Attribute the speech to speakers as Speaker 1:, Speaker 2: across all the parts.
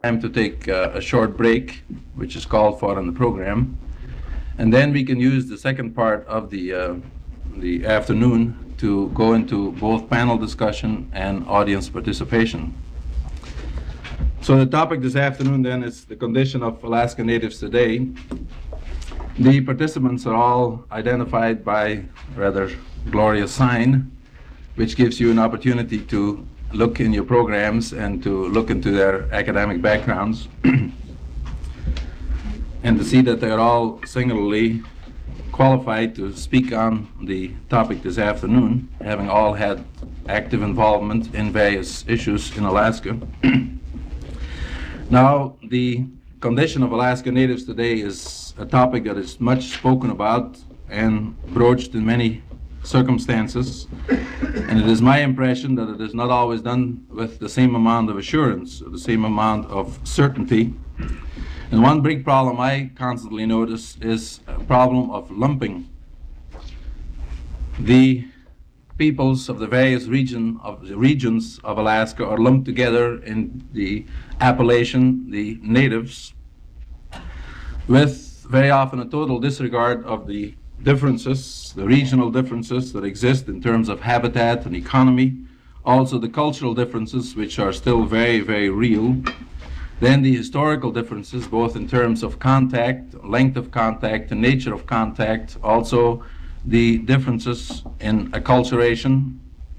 Speaker 1: time to take a short break, which is called for in the program, and then we can use the second part of the afternoon to go into both panel discussion and audience participation. So the topic this afternoon then is the condition of Alaska Natives today. The participants are all identified by a rather glorious sign, which gives you an opportunity to look in your programs and to look into their academic backgrounds and to see that they are all singularly qualified to speak on the topic this afternoon, having all had active involvement in various issues in Alaska. Now, the condition of Alaska Natives today is a topic that is much spoken about and broached in many circumstances, and it is my impression that it is not always done with the same amount of assurance, or the same amount of certainty. And one big problem I constantly notice is a problem of lumping the peoples of the various regions of Alaska are lumped together in the appellation, the natives, with very often a total disregard of the differences, the regional differences that exist in terms of habitat and economy, also the cultural differences, which are still very, very real, then the historical differences, both in terms of contact, length of contact, and nature of contact, also the differences in acculturation.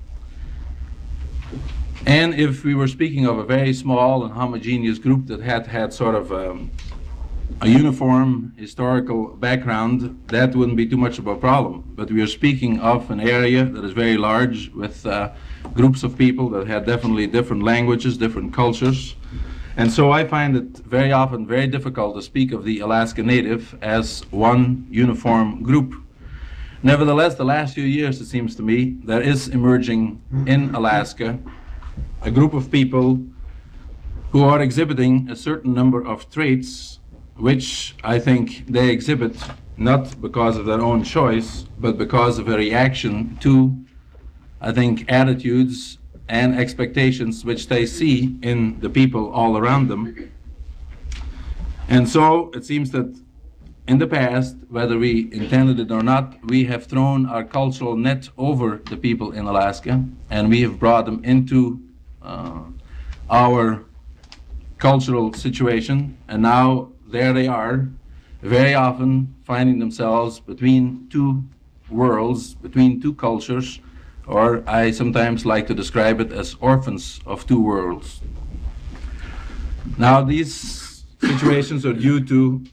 Speaker 1: And if we were speaking of a very small and homogeneous group that had sort of a uniform historical background, that wouldn't be too much of a problem. But we are speaking of an area that is very large with groups of people that had definitely different languages, different cultures. And so I find it very often very difficult to speak of the Alaska Native as one uniform group. Nevertheless, the last few years, it seems to me, there is emerging in Alaska a group of people who are exhibiting a certain number of traits which I think they exhibit not because of their own choice, but because of a reaction to, I think, attitudes and expectations which they see in the people all around them. And so it seems that in the past, whether we intended it or not, we have thrown our cultural net over the people in Alaska, and we have brought them into our cultural situation, and now there they are, very often finding themselves between two worlds, between two cultures, or I sometimes like to describe it as orphans of two worlds. Now, these situations are due to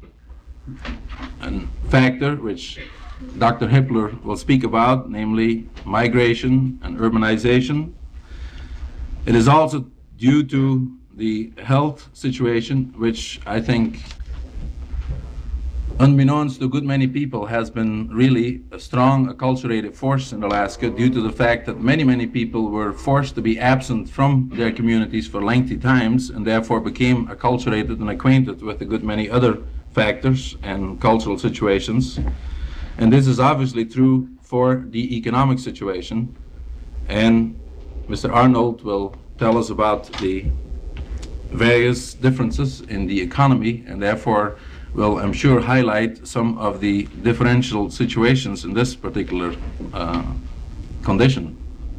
Speaker 1: a factor which Dr. Hippler will speak about, namely migration and urbanization. It is also due to the health situation, which I think, unbeknownst to a good many people, has been really a strong acculturated force in Alaska due to the fact that many, many people were forced to be absent from their communities for lengthy times and therefore became acculturated and acquainted with a good many other factors and cultural situations. And this is obviously true for the economic situation. And Mr. Arnold will tell us about the various differences in the economy, and therefore will, I'm sure, highlight some of the differential situations in this particular condition.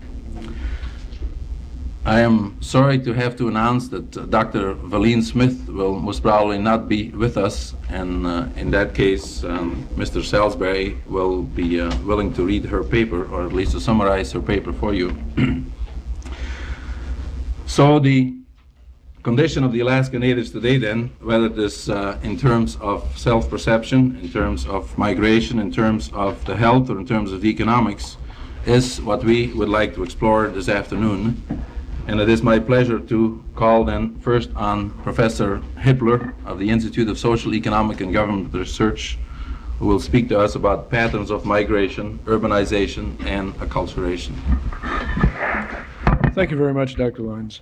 Speaker 1: I am sorry to have to announce that Dr. Valine Smith will most probably not be with us, and in that case, Mr. Salisbury will be willing to read her paper, or at least to summarize her paper for you. So the condition of the Alaska Natives today then, whether it is in terms of self-perception, in terms of migration, in terms of the health, or in terms of the economics, is what we would like to explore this afternoon. And it is my pleasure to call then first on Professor Hippler of the Institute of Social, Economic, and Government Research, who will speak to us about patterns of migration, urbanization, and acculturation.
Speaker 2: Thank you very much, Dr. Lyons.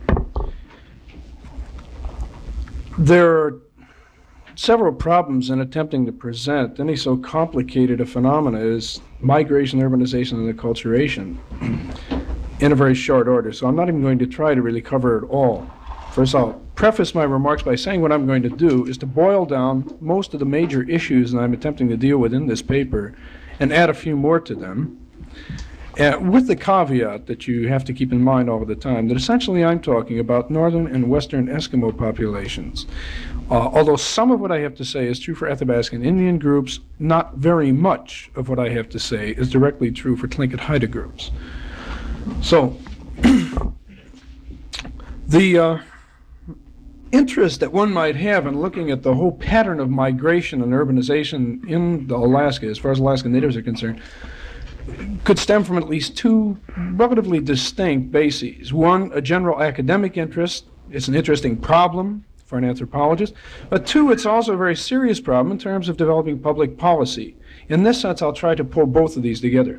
Speaker 2: There are several problems in attempting to present any so complicated a phenomena as migration, urbanization, and acculturation in a very short order. So I'm not even going to try to really cover it all. First, I'll preface my remarks by saying what I'm going to do is to boil down most of the major issues that I'm attempting to deal with in this paper and add a few more to them, with the caveat that you have to keep in mind all of the time that essentially I'm talking about northern and western Eskimo populations. Although some of what I have to say is true for Athabascan Indian groups, not very much of what I have to say is directly true for Tlingit Haida groups. So, the interest that one might have in looking at the whole pattern of migration and urbanization in Alaska, as far as Alaskan Natives are concerned, could stem from at least two relatively distinct bases. One, a general academic interest. It's an interesting problem for an anthropologist. But two, it's also a very serious problem in terms of developing public policy. In this sense, I'll try to pull both of these together.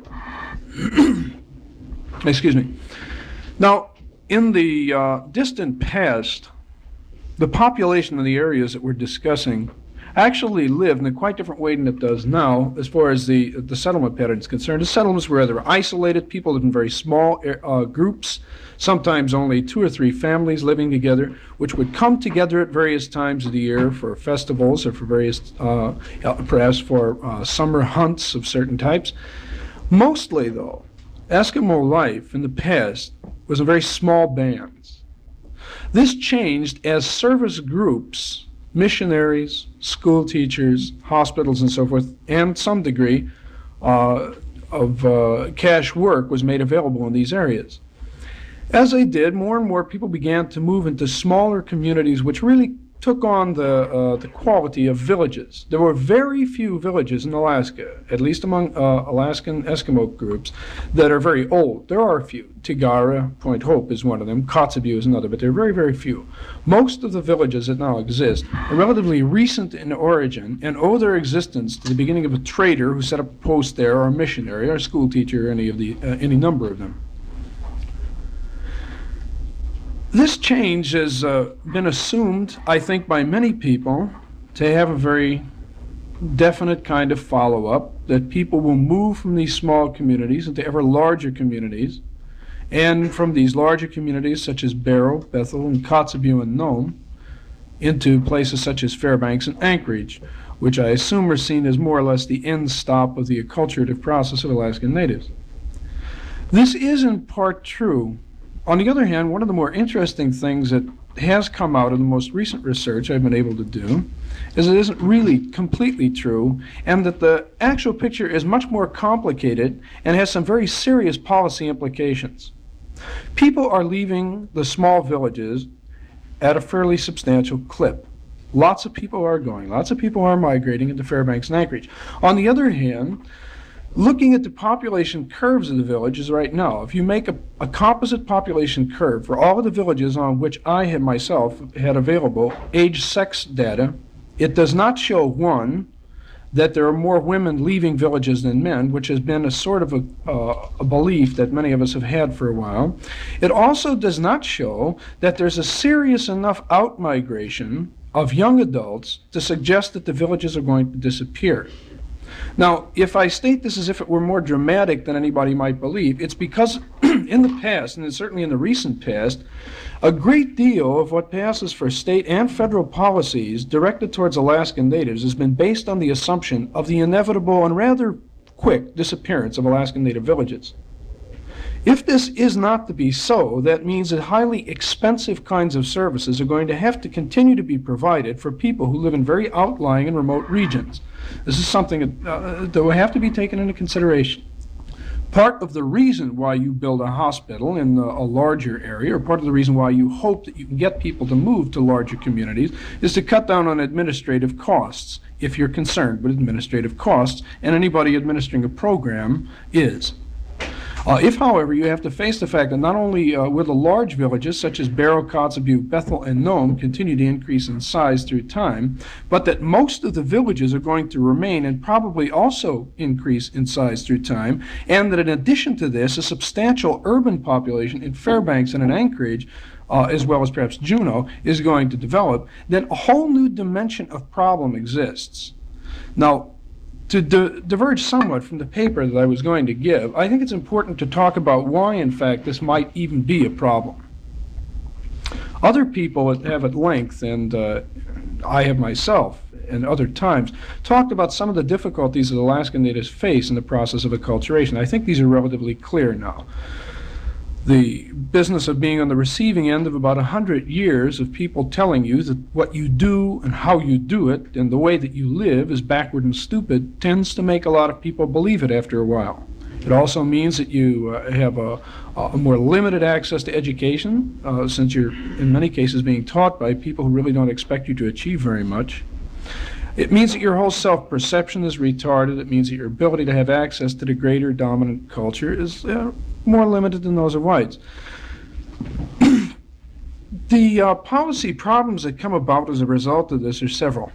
Speaker 2: Excuse me. Now, in the distant past, the population in the areas that we're discussing actually lived in a quite different way than it does now as far as the settlement pattern is concerned. The settlements were rather isolated. People lived in very small groups, sometimes only 2 or 3 families living together, which would come together at various times of the year for festivals or for various, perhaps for summer hunts of certain types. Mostly, though, Eskimo life in the past was in very small bands. This changed as service groups, missionaries, school teachers, hospitals, and so forth, and some degree of cash work was made available in these areas. As they did, more and more people began to move into smaller communities, which really took on the quality of villages. There were very few villages in Alaska, at least among Alaskan Eskimo groups, that are very old. There are a few. Tigara, Point Hope is one of them. Kotzebue is another, but there are very, very few. Most of the villages that now exist are relatively recent in origin and owe their existence to the beginning of a trader who set up a post there, or a missionary, or a school teacher, or any number of them. This change has been assumed, I think, by many people to have a very definite kind of follow-up, that people will move from these small communities into ever larger communities, and from these larger communities such as Barrow, Bethel, and Kotzebue and Nome into places such as Fairbanks and Anchorage, which I assume are seen as more or less the end stop of the acculturative process of Alaskan Natives. This is in part true. On the other hand, one of the more interesting things that has come out of the most recent research I've been able to do is it isn't really completely true, and that the actual picture is much more complicated and has some very serious policy implications. People are leaving the small villages at a fairly substantial clip. Lots of people are going, lots of people are migrating into Fairbanks and Anchorage. On the other hand, looking at the population curves of the villages right now, if you make a composite population curve for all of the villages on which I had myself had available age-sex data, it does not show, one, that there are more women leaving villages than men, which has been a sort of a belief that many of us have had for a while. It also does not show that there's a serious enough out-migration of young adults to suggest that the villages are going to disappear. Now, if I state this as if it were more dramatic than anybody might believe, it's because in the past, and certainly in the recent past, a great deal of what passes for state and federal policies directed towards Alaskan Natives has been based on the assumption of the inevitable and rather quick disappearance of Alaskan Native villages. If this is not to be so, that means that highly expensive kinds of services are going to have to continue to be provided for people who live in very outlying and remote regions. This is something that will have to be taken into consideration. Part of the reason why you build a hospital in a larger area, or part of the reason why you hope that you can get people to move to larger communities, is to cut down on administrative costs, if you're concerned with administrative costs, and anybody administering a program is. If, however, you have to face the fact that not only will the large villages, such as Barrow, Kotzebue, Bethel, and Nome, continue to increase in size through time, but that most of the villages are going to remain and probably also increase in size through time, and that in addition to this, a substantial urban population in Fairbanks and in Anchorage, as well as perhaps Juneau, is going to develop, then a whole new dimension of problem exists. Now, to diverge somewhat from the paper that I was going to give, I think it's important to talk about why, in fact, this might even be a problem. Other people have at length, and I have myself, and other times, talked about some of the difficulties that Alaska Natives face in the process of acculturation. I think these are relatively clear now. The business of being on the receiving end of about 100 years of people telling you that what you do and how you do it and the way that you live is backward and stupid tends to make a lot of people believe it after a while. It also means that you have a more limited access to education, since you're in many cases being taught by people who really don't expect you to achieve very much. It means that your whole self-perception is retarded. It means that your ability to have access to the greater dominant culture is more limited than those of whites. The policy problems that come about as a result of this are several.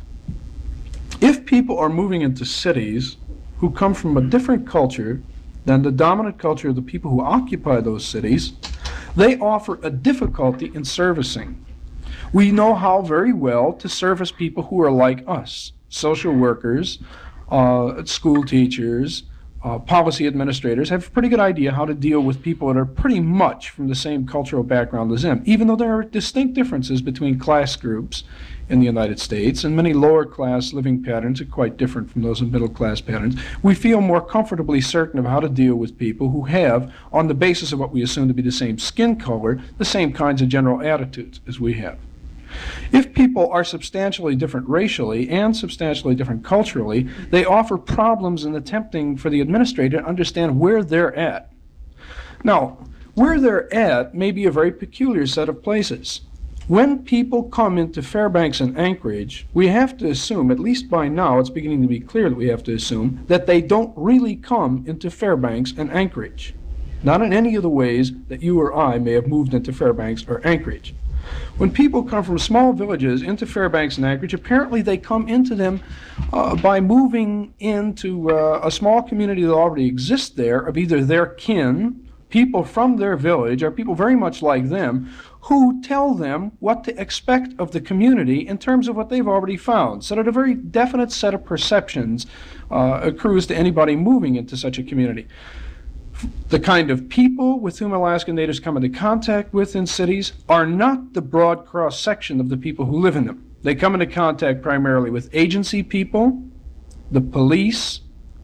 Speaker 2: If people are moving into cities who come from a different culture than the dominant culture of the people who occupy those cities, they offer a difficulty in servicing. We know how very well to service people who are like us, social workers, school teachers, policy administrators have a pretty good idea how to deal with people that are pretty much from the same cultural background as them, even though there are distinct differences between class groups in the United States, and many lower class living patterns are quite different from those of middle class patterns. We feel more comfortably certain of how to deal with people who have, on the basis of what we assume to be the same skin color, the same kinds of general attitudes as we have. If people are substantially different racially and substantially different culturally, they offer problems in attempting for the administrator to understand where they're at. Now, where they're at may be a very peculiar set of places. When people come into Fairbanks and Anchorage, we have to assume, at least by now, it's beginning to be clear that we have to assume, that they don't really come into Fairbanks and Anchorage. Not in any of the ways that you or I may have moved into Fairbanks or Anchorage. When people come from small villages into Fairbanks and Anchorage, apparently they come into them by moving into a small community that already exists there of either their kin, people from their village, or people very much like them, who tell them what to expect of the community in terms of what they've already found, so that a very definite set of perceptions accrues to anybody moving into such a community. The kind of people with whom Alaska Natives come into contact with in cities are not the broad cross-section of the people who live in them. They come into contact primarily with agency people, the police,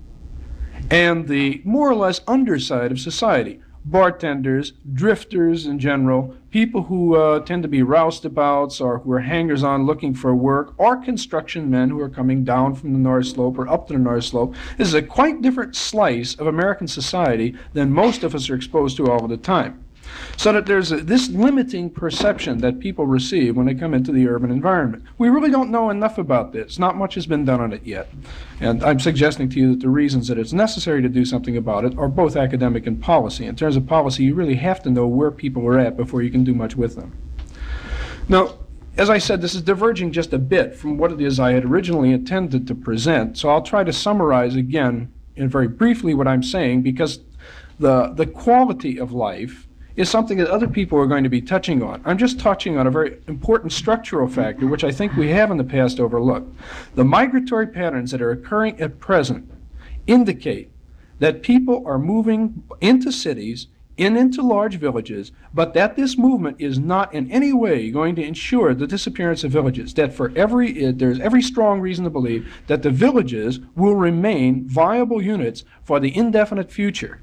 Speaker 2: and the more or less underside of society. Bartenders, drifters in general, people who tend to be roustabouts or who are hangers-on looking for work, or construction men who are coming down from the North Slope or up to the North Slope. This is a quite different slice of American society than most of us are exposed to all of the time. So that there's this limiting perception that people receive when they come into the urban environment. We really don't know enough about this. Not much has been done on it yet. And I'm suggesting to you that the reasons that it's necessary to do something about it are both academic and policy. In terms of policy, you really have to know where people are at before you can do much with them. Now, as I said, this is diverging just a bit from what it is I had originally intended to present, so I'll try to summarize again and very briefly what I'm saying, because the quality of life is something that other people are going to be touching on. I'm just touching on a very important structural factor, which I think we have in the past overlooked. The migratory patterns that are occurring at present indicate that people are moving into cities, into large villages, but that this movement is not in any way going to ensure the disappearance of villages, that there's every strong reason to believe that the villages will remain viable units for the indefinite future.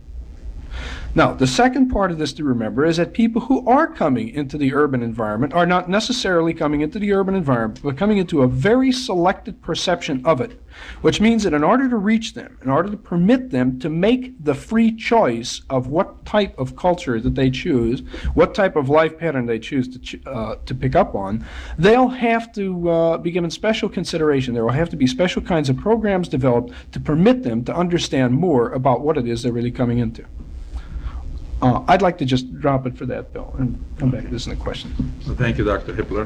Speaker 2: Now, the second part of this to remember is that people who are coming into the urban environment are not necessarily coming into the urban environment, but coming into a very selected perception of it, which means that in order to reach them, in order to permit them to make the free choice of what type of culture that they choose, what type of life pattern they choose to pick up on, they'll have to be given special consideration. There will have to be special kinds of programs developed to permit them to understand more about what it is they're really coming into. I'd like to just drop it for that, Bill, and come back to this in a question.
Speaker 1: Well, thank you, Dr. Hippler.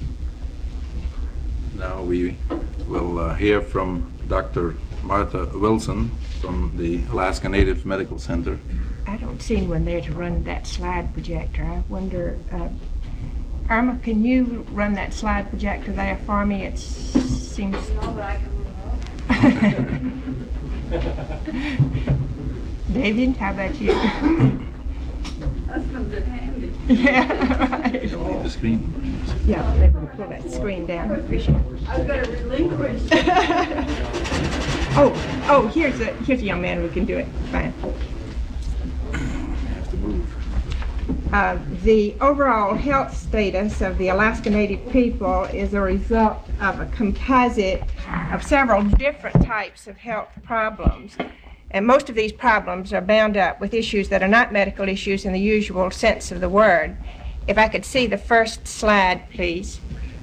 Speaker 1: Now we will hear from Dr. Martha Wilson from the Alaska Native Medical Center.
Speaker 3: I don't see anyone there to run that slide projector. I wonder, Irma, can you run that slide projector there for me? It seems... No, but I can. David, how about you?
Speaker 4: That's comes in handy.
Speaker 3: Yeah, right.
Speaker 1: The screen.
Speaker 3: Yeah, maybe we'll pull that screen down. Appreciate it.
Speaker 4: I've got to relinquish.
Speaker 3: Oh, here's a young man who can do it. Fine.
Speaker 1: Have to move.
Speaker 3: The overall health status of the Alaska Native people is a result of a composite of several different types of health problems. And most of these problems are bound up with issues that are not medical issues in the usual sense of the word. If I could see the first slide, please.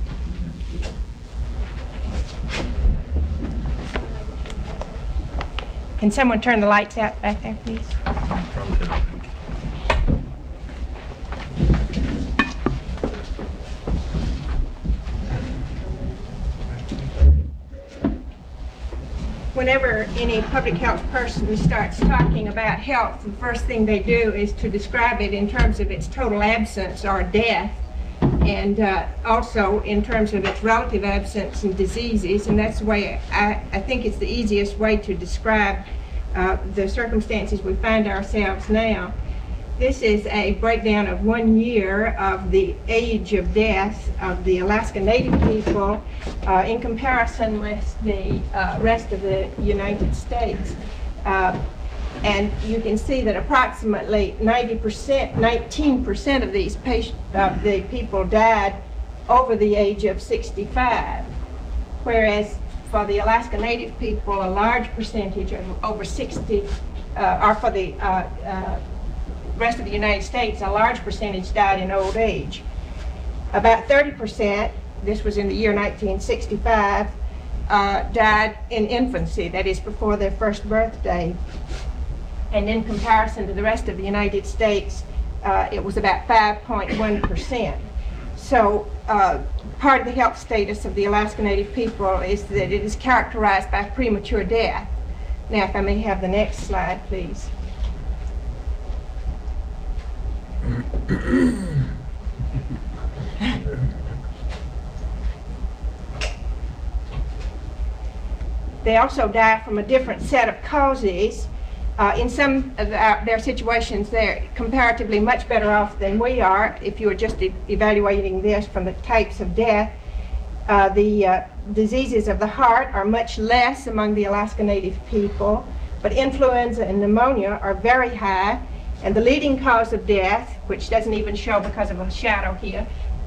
Speaker 3: Can someone turn the lights out back there, please? Whenever any public health person starts talking about health, the first thing they do is to describe it in terms of its total absence or death, and also in terms of its relative absence and diseases. And that's the way I think it's the easiest way to describe the circumstances we find ourselves now. This is a breakdown of 1 year of the age of death of the Alaska Native people in comparison with the rest of the United States. And you can see that approximately 19% of these the people died over the age of 65, whereas for the Alaska Native people, a large percentage of over 60, or for the rest of the United States, a large percentage died in old age. About 30%, this was in the year 1965, died in infancy, that is before their first birthday. And in comparison to the rest of the United States, it was about 5.1%. So part of the health status of the Alaska Native people is that it is characterized by premature death. Now, if I may have the next slide, please. They also die from a different set of causes. In some of their situations, they're comparatively much better off than we are. If you were just evaluating this from the types of death, the diseases of the heart are much less among the Alaska Native people, but influenza and pneumonia are very high. And the leading cause of death, which doesn't even show because of a shadow here,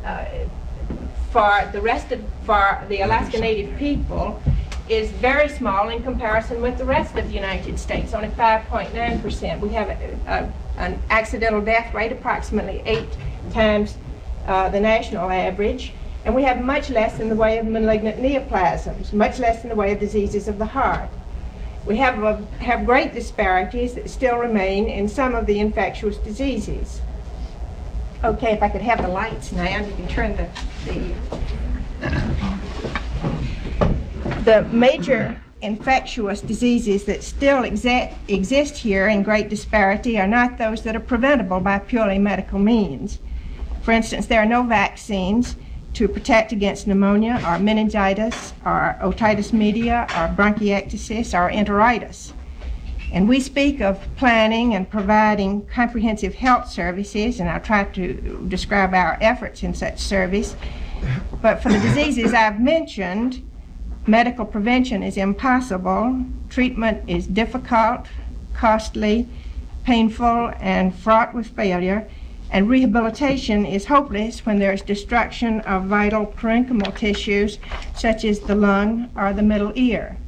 Speaker 3: for the Alaska Native people is very small in comparison with the rest of the United States, only 5.9%. We have an accidental death rate approximately 8 times the national average, and we have much less in the way of malignant neoplasms, much less in the way of diseases of the heart. We have great disparities that still remain in some of the infectious diseases. Okay, if I could have the lights now, you can turn the major infectious diseases that still exist here in great disparity are not those that are preventable by purely medical means. For instance, there are no vaccines to protect against pneumonia or meningitis or otitis media or bronchiectasis or enteritis. And we speak of planning and providing comprehensive health services, and I'll try to describe our efforts in such service. But for the diseases I've mentioned, medical prevention is impossible, treatment is difficult, costly, painful, and fraught with failure, and rehabilitation is hopeless when there is destruction of vital parenchymal tissues such as the lung or the middle ear.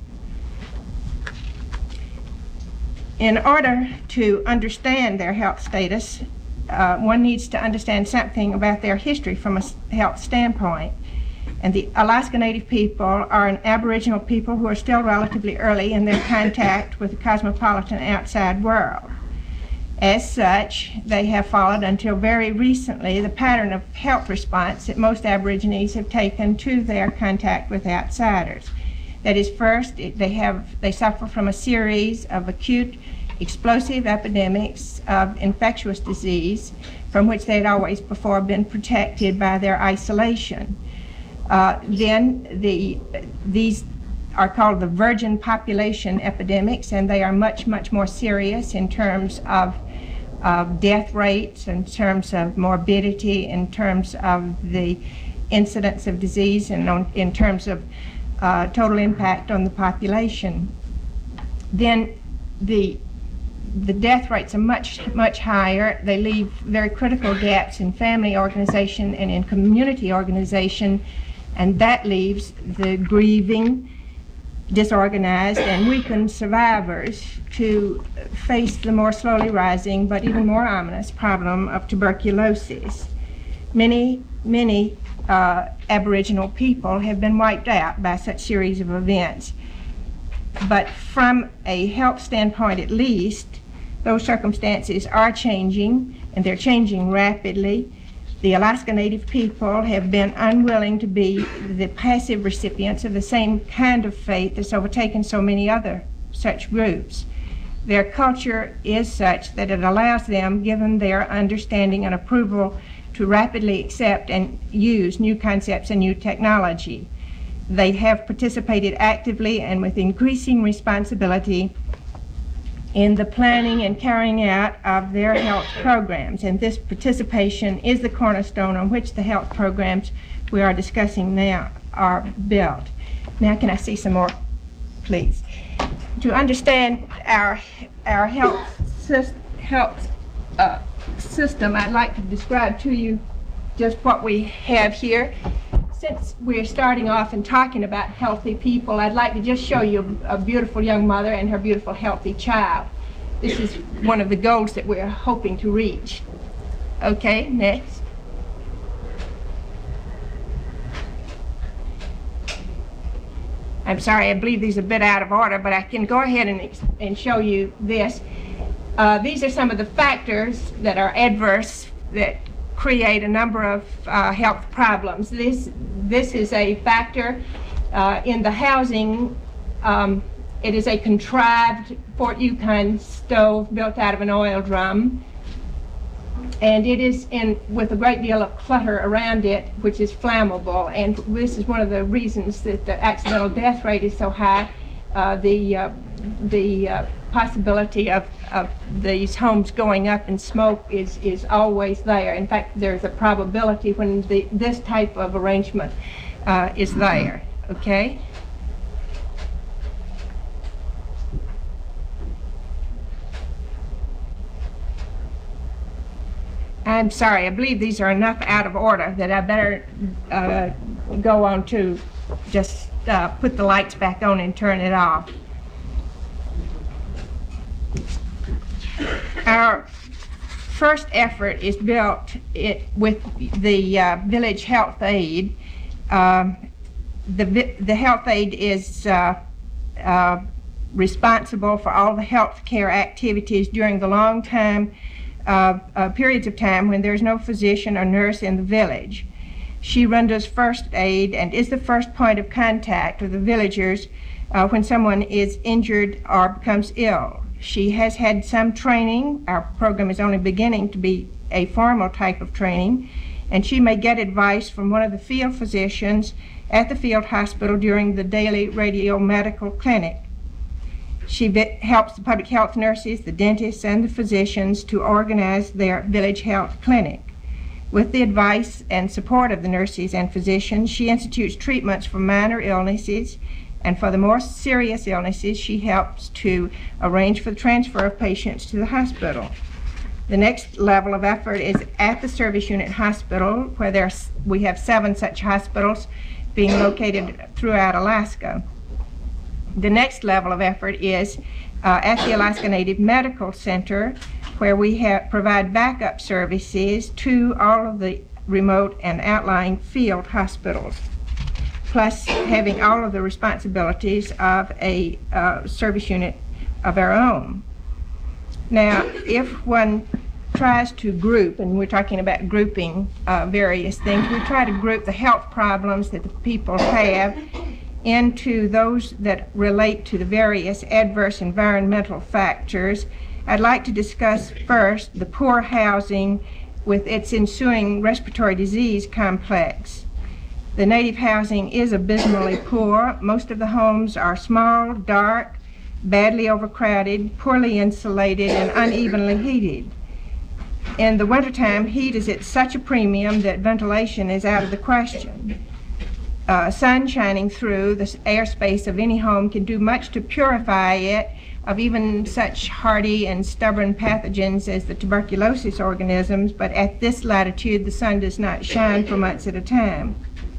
Speaker 3: In order to understand their health status, one needs to understand something about their history from a health standpoint. And the Alaska Native people are an Aboriginal people who are still relatively early in their contact with the cosmopolitan outside world. As such, they have followed until very recently the pattern of health response that most Aborigines have taken to their contact with outsiders. That is, first, they suffer from a series of acute explosive epidemics of infectious disease from which they had always before been protected by their isolation. Then these are called the virgin population epidemics, and they are much, much more serious in terms of of death rates, in terms of morbidity, in terms of the incidence of disease, and in terms of total impact on the population. Then the death rates are much higher. They leave very critical gaps in family organization and in community organization, and that leaves the grieving, disorganized, and weakened survivors to face the more slowly rising but even more ominous problem of tuberculosis. Many Aboriginal people have been wiped out by such series of events. But from a health standpoint at least, those circumstances are changing, and they're changing rapidly. The Alaska Native people have been unwilling to be the passive recipients of the same kind of fate that's overtaken so many other such groups. Their culture is such that it allows them, given their understanding and approval, to rapidly accept and use new concepts and new technology. They have participated actively and with increasing responsibility in the planning and carrying out of their health programs, and this participation is the cornerstone on which the health programs we are discussing now are built. Now, can I see some more, please? To understand our health system, I'd like to describe to you just what we have here. Since we're starting off and talking about healthy people, I'd like to just show you a beautiful young mother and her beautiful healthy child. This is one of the goals that we're hoping to reach. Okay, next. I'm sorry, I believe these are a bit out of order, but I can go ahead and show you this. These are some of the factors that are adverse that create a number of health problems. This is a factor in the housing. It is a contrived Fort Yukon stove built out of an oil drum, and it is with a great deal of clutter around it, which is flammable. And this is one of the reasons that the accidental death rate is so high. The possibility of these homes going up in smoke is always there. In fact, there's a probability when this type of arrangement is there. Okay? I'm sorry, I believe these are enough out of order that I better go on to just put the lights back on and turn it off. Our first effort is built with the village health aid. The health aid is responsible for all the health care activities during the long time periods of time when there's no physician or nurse in the village. She renders first aid and is the first point of contact with the villagers when someone is injured or becomes ill. She has had some training. Our program is only beginning to be a formal type of training, and she may get advice from one of the field physicians at the field hospital during the daily radiomedical clinic. She helps the public health nurses, the dentists, and the physicians to organize their village health clinic. With the advice and support of the nurses and physicians, she institutes treatments for minor illnesses, and for the more serious illnesses, she helps to arrange for the transfer of patients to the hospital. The next level of effort is at the service unit hospital, where we have 7 such hospitals being located throughout Alaska. The next level of effort is at the Alaska Native Medical Center, where we provide backup services to all of the remote and outlying field hospitals, plus having all of the responsibilities of a service unit of our own. Now, if one tries to group, and we're talking about grouping various things, we try to group the health problems that the people have into those that relate to the various adverse environmental factors. I'd like to discuss first the poor housing with its ensuing respiratory disease complex. The native housing is abysmally poor. Most of the homes are small, dark, badly overcrowded, poorly insulated, and unevenly heated. In the wintertime, heat is at such a premium that ventilation is out of the question. Sun shining through the airspace of any home can do much to purify it of even such hardy and stubborn pathogens as the tuberculosis organisms, but at this latitude the sun does not shine for months at a time.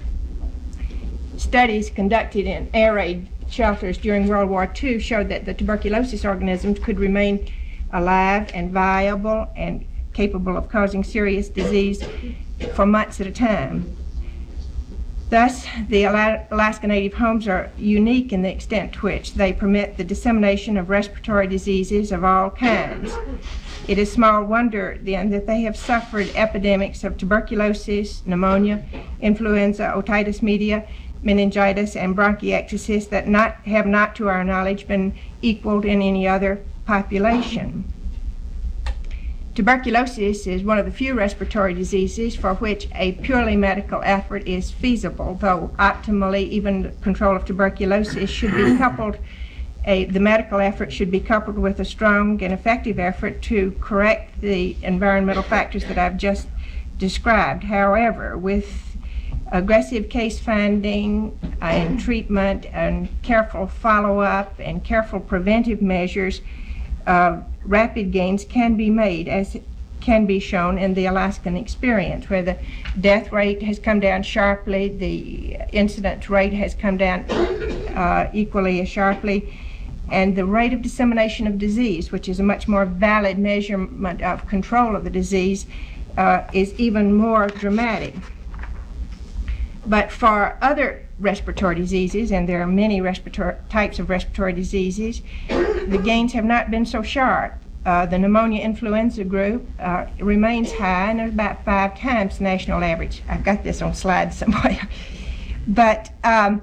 Speaker 3: Studies conducted in air raid shelters during World War II showed that the tuberculosis organisms could remain alive and viable and capable of causing serious disease for months at a time. Thus, the Alaska Native homes are unique in the extent to which they permit the dissemination of respiratory diseases of all kinds. It is small wonder, then, that they have suffered epidemics of tuberculosis, pneumonia, influenza, otitis media, meningitis, and bronchiectasis that have not, to our knowledge, been equaled in any other population. Tuberculosis is one of the few respiratory diseases for which a purely medical effort is feasible, though optimally even control of tuberculosis should be coupled, the medical effort should be coupled with a strong and effective effort to correct the environmental factors that I've just described. However, with aggressive case finding and treatment and careful follow-up and careful preventive measures, rapid gains can be made, as can be shown in the Alaskan experience, where the death rate has come down sharply, the incidence rate has come down equally as sharply, and the rate of dissemination of disease, which is a much more valid measurement of control of the disease, is even more dramatic. But for other respiratory diseases, and there are many types of respiratory diseases, the gains have not been so sharp. The pneumonia influenza group remains high, and about 5 times the national average. I've got this on slides somewhere. But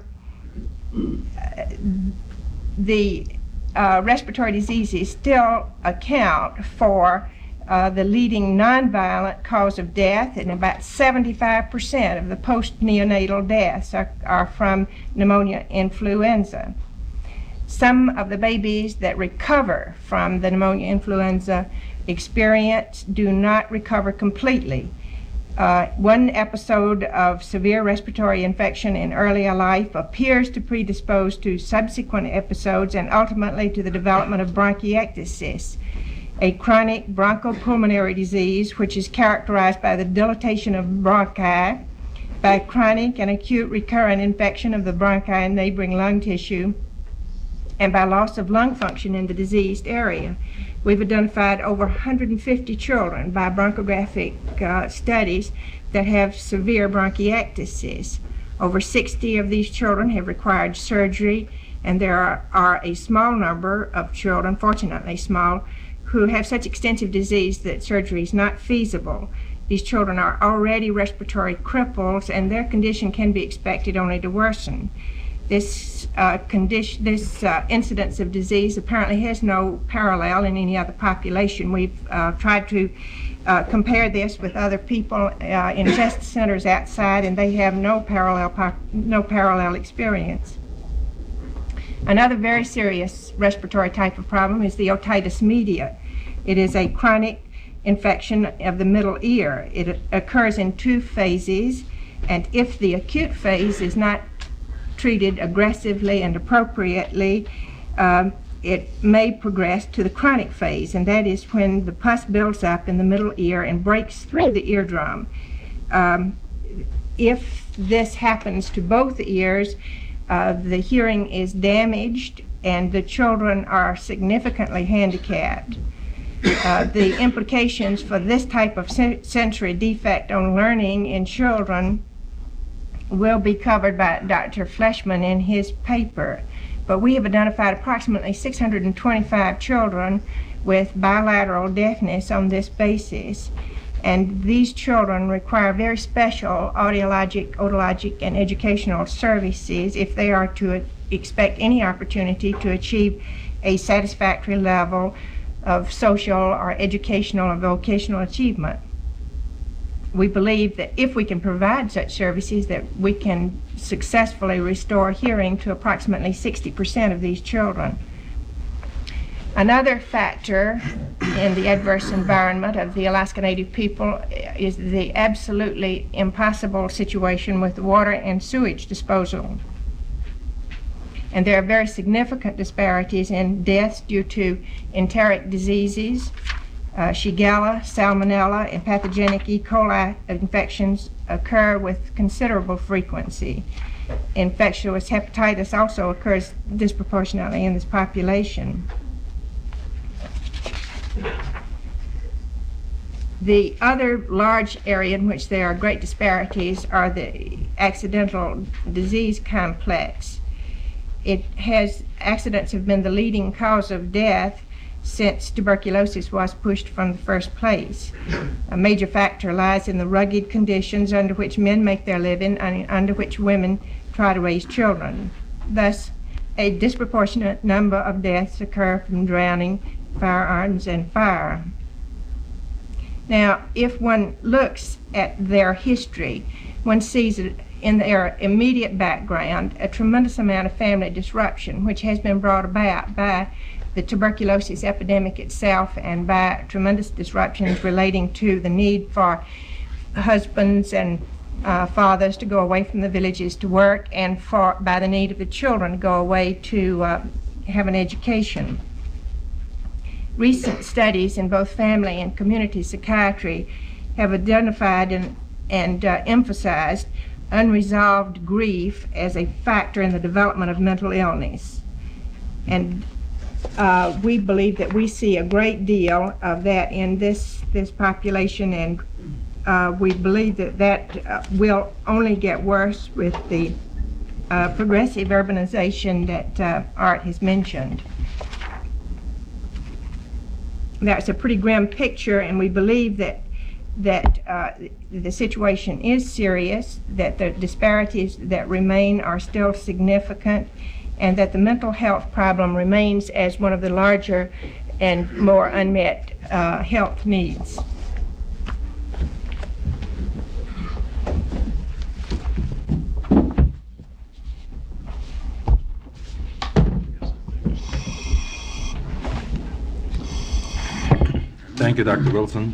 Speaker 3: the respiratory diseases still account for the leading nonviolent cause of death, and about 75% of the post-neonatal deaths are from pneumonia influenza. Some of the babies that recover from the pneumonia influenza experience do not recover completely. One episode of severe respiratory infection in earlier life appears to predispose to subsequent episodes and ultimately to the development of bronchiectasis, a chronic bronchopulmonary disease which is characterized by the dilatation of bronchi, by chronic and acute recurrent infection of the bronchi and neighboring lung tissue, and by loss of lung function in the diseased area. We've identified over 150 children by bronchographic studies that have severe bronchiectasis. Over 60 of these children have required surgery, and there are a small number of children, fortunately small, who have such extensive disease that surgery is not feasible. These children are already respiratory cripples, and their condition can be expected only to worsen. This incidence of disease apparently has no parallel in any other population. We've tried to compare this with other people in test centers outside, and they have no parallel experience. Another very serious respiratory type of problem is the otitis media. It is a chronic infection of the middle ear. It occurs in 2 phases, and if the acute phase is not treated aggressively and appropriately, it may progress to the chronic phase, and that is when the pus builds up in the middle ear and breaks through the eardrum. If this happens to both ears, the hearing is damaged and the children are significantly handicapped. The implications for this type of sensory defect on learning in children will be covered by Dr. Fleshman in his paper. But we have identified approximately 625 children with bilateral deafness on this basis. And these children require very special audiologic, otologic, and educational services if they are to expect any opportunity to achieve a satisfactory level of social or educational or vocational achievement. We believe that if we can provide such services, that we can successfully restore hearing to approximately 60% of these children. Another factor in the adverse environment of the Alaska Native people is the absolutely impossible situation with water and sewage disposal. And there are very significant disparities in deaths due to enteric diseases. Shigella, Salmonella, and pathogenic E. coli infections occur with considerable frequency. Infectious hepatitis also occurs disproportionately in this population. The other large area in which there are great disparities are the accidental disease complex. Accidents have been the leading cause of death since tuberculosis was pushed from the first place. A major factor lies in the rugged conditions under which men make their living and under which women try to raise children. Thus, a disproportionate number of deaths occur from drowning, firearms, and fire. Now, if one looks at their history, one sees in their immediate background a tremendous amount of family disruption, which has been brought about by the tuberculosis epidemic itself and by tremendous disruptions relating to the need for husbands and fathers to go away from the villages to work, and by the need of the children to go away to have an education. Recent studies in both family and community psychiatry have identified and emphasized unresolved grief as a factor in the development of mental illness. And we believe that we see a great deal of that in this population, and we believe that will only get worse with the progressive urbanization that Art has mentioned. That's a pretty grim picture, and we believe that the situation is serious, that the disparities that remain are still significant, and that the mental health problem remains as one of the larger and more unmet health needs.
Speaker 1: Thank you, Dr. Wilson.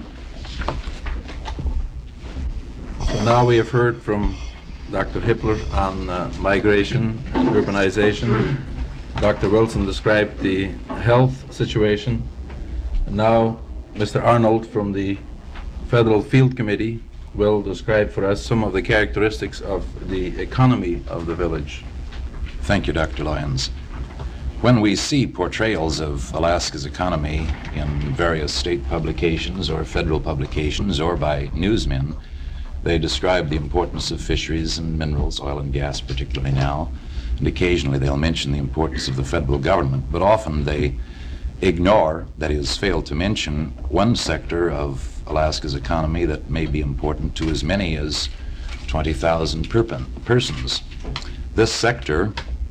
Speaker 1: So now we have heard from Dr. Hippler on migration and urbanization. Dr. Wilson described the health situation. And now Mr. Arnold from the Federal Field Committee will describe for us some of the characteristics of the economy of the village.
Speaker 5: Thank you, Dr. Lyons. When we see portrayals of Alaska's economy in various state publications or federal publications or by newsmen, they describe the importance of fisheries and minerals, oil and gas particularly now, and occasionally they'll mention the importance of the federal government, but often they ignore, that is, fail to mention, one sector of Alaska's economy that may be important to as many as 20,000 persons. This sector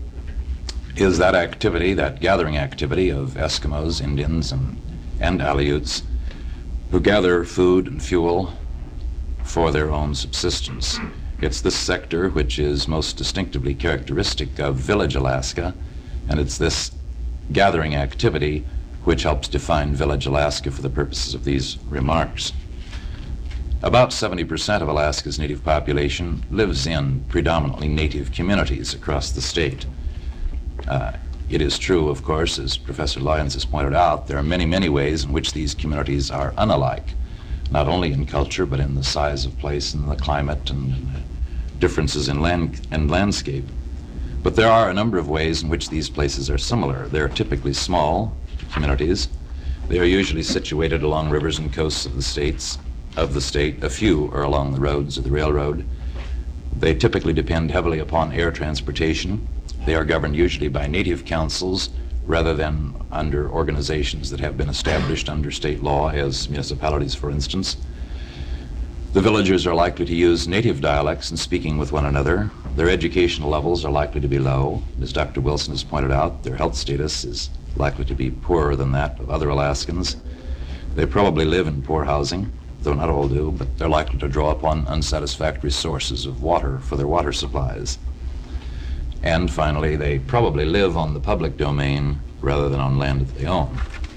Speaker 5: is that activity, that gathering activity of Eskimos, Indians, and Aleuts who gather food and fuel for their own subsistence. It's this sector which is most distinctively characteristic of village Alaska, and it's this gathering activity which helps define village Alaska for the purposes of these remarks. About 70% of Alaska's native population lives in predominantly native communities across the state. It is true, of course, as Professor Lyons has pointed out, there are many, many ways in which these communities are unalike, not only in culture, but in the size of place and the climate and differences in land and landscape. But there are a number of ways in which these places are similar. They're typically small communities. They are usually situated along rivers and coasts of the state. A few are along the roads or the railroad. They typically depend heavily upon air transportation. They are governed usually by native councils rather than under organizations that have been established under state law, as municipalities, for instance. The villagers are likely to use native dialects in speaking with one another. Their educational levels are likely to be low. As Dr. Wilson has pointed out, their health status is likely to be poorer than that of other Alaskans. They probably live in poor housing, though not all do, but they're likely to draw upon unsatisfactory sources of water for their water supplies. And finally, they probably live on the public domain rather than on land that they own.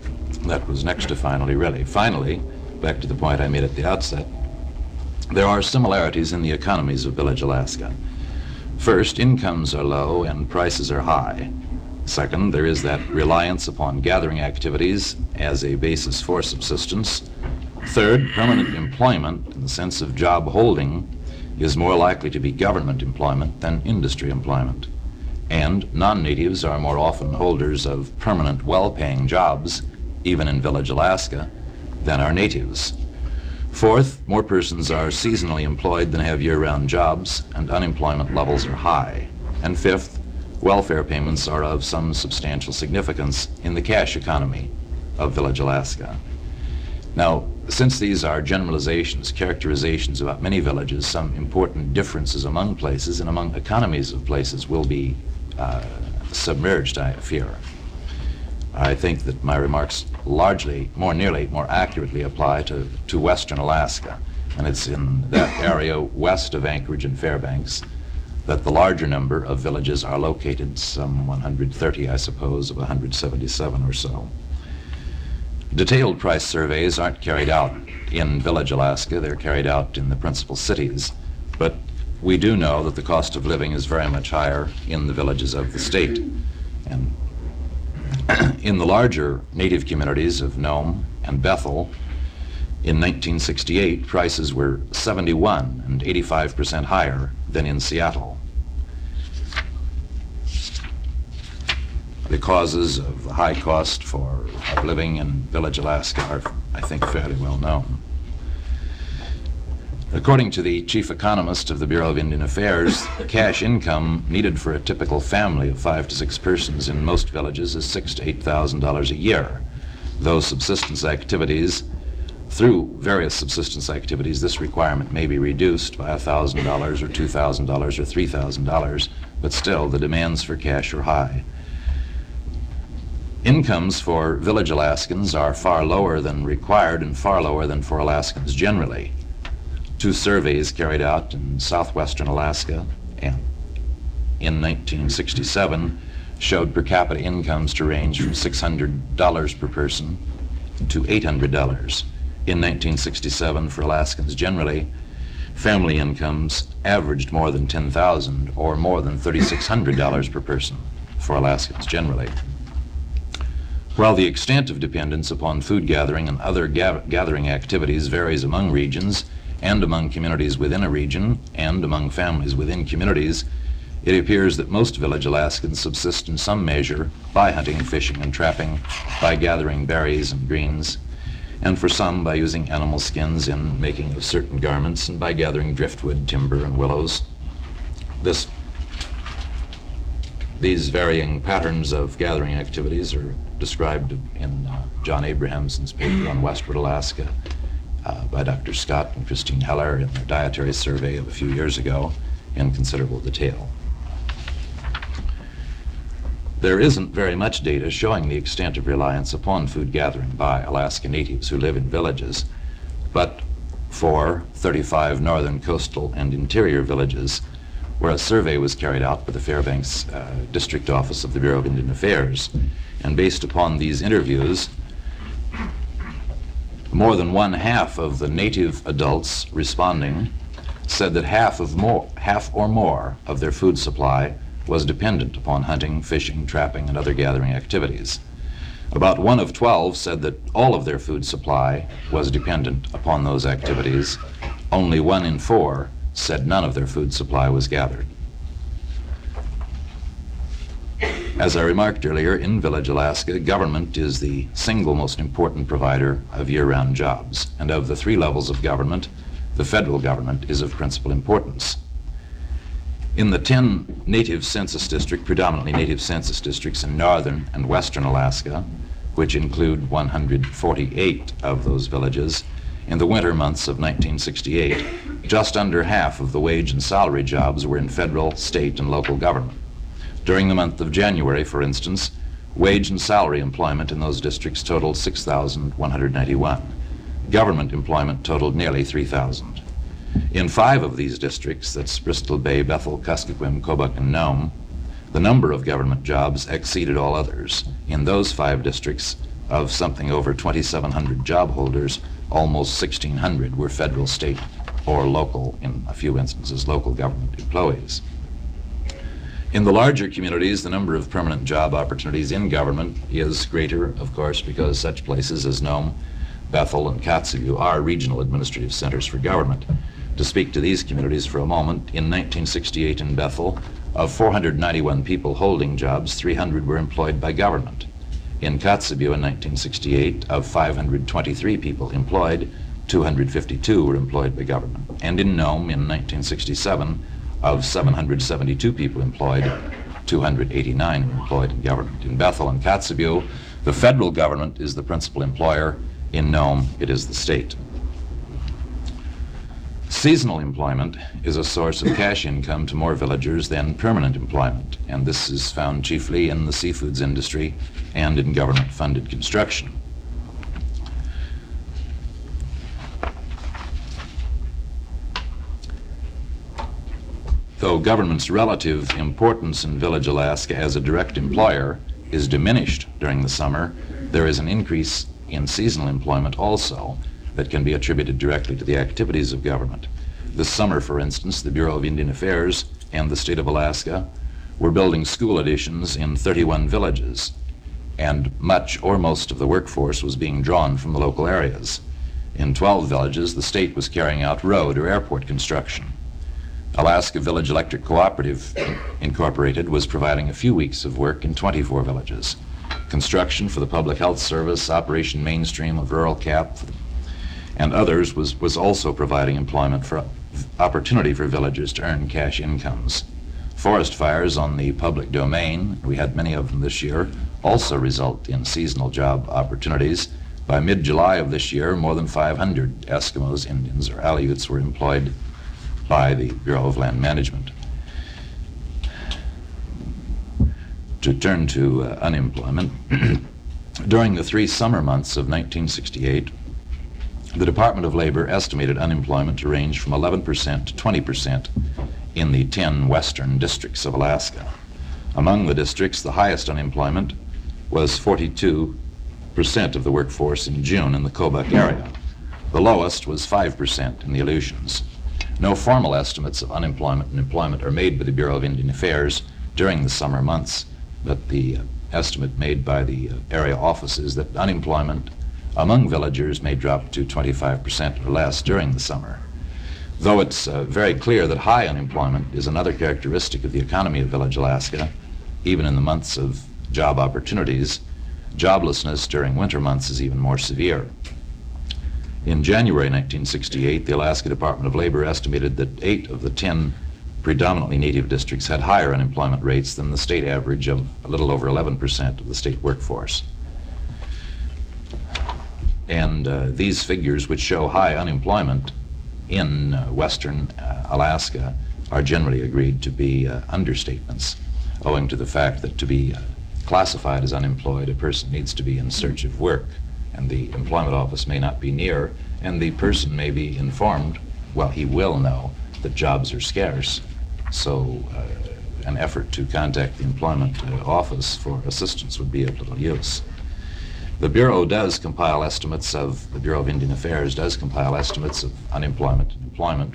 Speaker 5: That was next to finally, really. Finally, back to the point I made at the outset, there are similarities in the economies of Village, Alaska. First, incomes are low and prices are high. Second, there is that reliance upon gathering activities as a basis for subsistence. Third, permanent employment, in the sense of job holding, is more likely to be government employment than industry employment. And non-natives are more often holders of permanent, well-paying jobs, even in Village, Alaska, than are natives. Fourth, more persons are seasonally employed than have year-round jobs, and unemployment levels are high. And fifth, welfare payments are of some substantial significance in the cash economy of Village, Alaska. Now, since these are generalizations, characterizations about many villages, some important differences among places and among economies of places will be submerged, I fear. I think that my remarks largely, more accurately apply to western Alaska. And it's in that area west of Anchorage and Fairbanks that the larger number of villages are located, some 130, I suppose, of 177 or so. Detailed price surveys aren't carried out in Village, Alaska. They're carried out in the principal cities. But we do know that the cost of living is very much higher in the villages of the state. And in the larger native communities of Nome and Bethel, in 1968, prices were 71 and 85% higher than in Seattle. The causes of the high cost of living in Village, Alaska are, I think, fairly well known. According to the chief economist of the Bureau of Indian Affairs, the cash income needed for a typical family of 5 to 6 persons in most villages is $6,000 to $8,000 a year. Those subsistence activities, through various subsistence activities, this requirement may be reduced by $1,000 or $2,000 or $3,000, but still the demands for cash are high. Incomes for Village Alaskans are far lower than required and far lower than for Alaskans generally. 2 surveys carried out in southwestern Alaska and in 1967 showed per capita incomes to range from $600 per person to $800. In 1967, for Alaskans generally, family incomes averaged more than $10,000 or more than $3,600 per person for Alaskans generally. While the extent of dependence upon food gathering and other gathering activities varies among regions and among communities within a region and among families within communities, it appears that most Village Alaskans subsist in some measure by hunting, fishing, and trapping, by gathering berries and greens, and for some by using animal skins in making of certain garments and by gathering driftwood, timber, and willows. These varying patterns of gathering activities are described in John Abrahamson's paper on Westward Alaska by Dr. Scott and Christine Heller in their dietary survey of a few years ago in considerable detail. There isn't very much data showing the extent of reliance upon food gathering by Alaska natives who live in villages, but for 35 northern coastal and interior villages, where a survey was carried out by the Fairbanks District Office of the Bureau of Indian Affairs. And based upon these interviews, more than 1/2 of the native adults responding said that half or more of their food supply was dependent upon hunting, fishing, trapping, and other gathering activities. About 1 of 12 said that all of their food supply was dependent upon those activities. Only 1 in 4 said none of their food supply was gathered. As I remarked earlier, in Village, Alaska, government is the single most important provider of year-round jobs. And of the 3 levels of government, the federal government is of principal importance. In the 10 predominantly native census districts in northern and western Alaska, which include 148 of those villages, in the winter months of 1968, just under half of the wage and salary jobs were in federal, state, and local government. During the month of January, for instance, wage and salary employment in those districts totaled 6,191. Government employment totaled nearly 3,000. In 5 of these districts, that's Bristol Bay, Bethel, Kuskokwim, Kobuk, and Nome, the number of government jobs exceeded all others. In those 5 districts, of something over 2,700 job holders, almost 1,600 were federal, state, or local, in a few instances, local government employees. In the larger communities, the number of permanent job opportunities in government is greater, of course, because such places as Nome, Bethel, and Kotzebue are regional administrative centers for government. To speak to these communities for a moment, in 1968 in Bethel, of 491 people holding jobs, 300 were employed by government. In Kotzebue in 1968, of 523 people employed, 252 were employed by government. And in Nome in 1967, of 772 people employed, 289 were employed in government. In Bethel and Kotzebue, the federal government is the principal employer. In Nome, it is the state. Seasonal employment is a source of cash income to more villagers than permanent employment, and this is found chiefly in the seafoods industry and in government-funded construction. Though government's relative importance in Village Alaska as a direct employer is diminished during the summer, there is an increase in seasonal employment also that can be attributed directly to the activities of government. This summer, for instance, the Bureau of Indian Affairs and the state of Alaska were building school additions in 31 villages, and much or most of the workforce was being drawn from the local areas. In 12 villages, the state was carrying out road or airport construction. Alaska Village Electric Cooperative Incorporated was providing a few weeks of work in 24 villages. Construction for the Public Health Service, Operation Mainstream of Rural CAP, and others was also providing employment for opportunity for villagers to earn cash incomes. Forest fires on the public domain, we had many of them this year, also result in seasonal job opportunities. By mid-July of this year, more than 500 Eskimos, Indians, or Aleuts were employed by the Bureau of Land Management. To turn to unemployment, during the 3 summer months of 1968, the Department of Labor estimated unemployment to range from 11% to 20% in the 10 western districts of Alaska. Among the districts, the highest unemployment was 42% of the workforce in June in the Kobuk area. The lowest was 5% in the Aleutians. No formal estimates of unemployment and employment are made by the Bureau of Indian Affairs during the summer months, but the estimate made by the area office is that unemployment among villagers may drop to 25% or less during the summer. Though it's very clear that high unemployment is another characteristic of the economy of Village Alaska, even in the months of job opportunities, joblessness during winter months is even more severe. In January 1968, the Alaska Department of Labor estimated that 8 of the 10 predominantly native districts had higher unemployment rates than the state average of a little over 11% of the state workforce. And these figures, which show high unemployment in western Alaska, are generally agreed to be understatements, owing to the fact that to be classified as unemployed, a person needs to be in search of work, and the employment office may not be near, and the person may be informed, well, he will know that jobs are scarce, so an effort to contact the employment office for assistance would be of little use. The Bureau does compile estimates of, the Bureau of Indian Affairs does compile estimates of unemployment and employment